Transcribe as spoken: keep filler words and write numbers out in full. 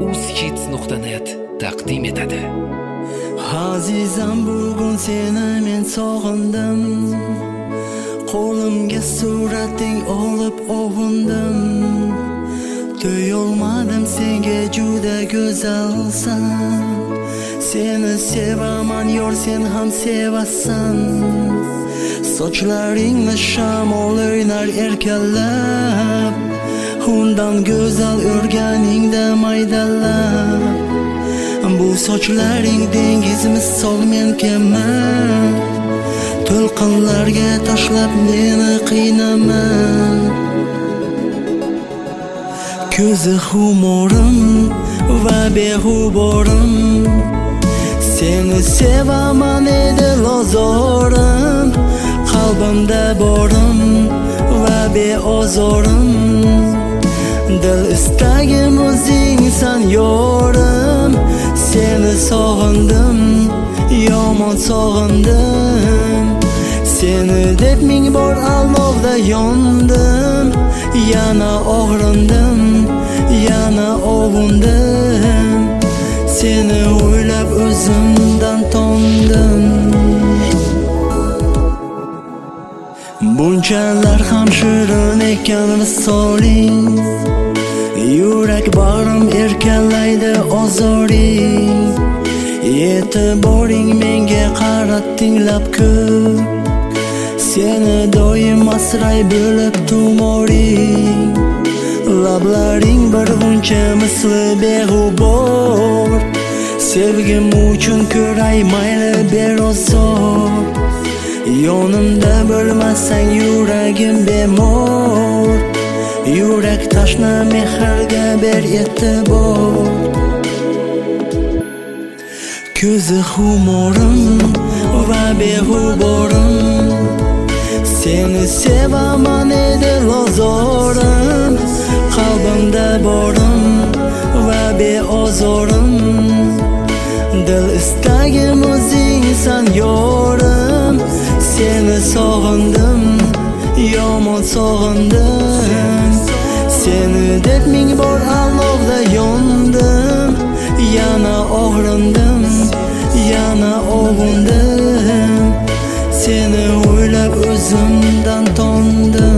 uzhits nuqta net taqdim etadi. Azizam, bugun seni men sog'indim. Qo'limga surating olib ovundim. To'yolmadim senga juda go'zalsan. Seni sevaman yor, sen ham sevasan. Sochlaringni shamol o'ynar erkalab, undan go'zal o'rganingda maydalab. Bu sochlaring dengiz misol, men kema. To'lqinlarga tashlab meni qiynama. Ko'zi humorim va beg'uborim, seni sevaman edi lozorim. Qalbimda borim va beozorim, dil istagim o'zingsan yorim. Seni sog'indim, yomon sog'indim. Seni deb ming bor alovda yondim. Yana og'rindim, yana ovundim. Seni o'ylab o'zimdan tondim. Bunchalar ham shirin ekan visoling, yurak bag'rim erkalaydi ozoring. E'tiboring menga qaratding lab ko'p, seni doim asray bo'lib tumoring. Lablaring bir buncha misli beg'ubor, sevgim uchun ko'ray mayli berozor. Yonimda bo'lmasang yuragim bemor, yurak tashna mehrga ber e'tibor. Ko'zi humorim va beg'uborim, seni sevaman edi lozorim. Qalbimda borim va beozorim, dil istagim o'zingsan yorim. Seni sog'indim, yomon sog'indim. Seni deb ming bor alovda yondim. Yana og'rindim, yana ovundim. Seni o'ylab o'zimdan tondim.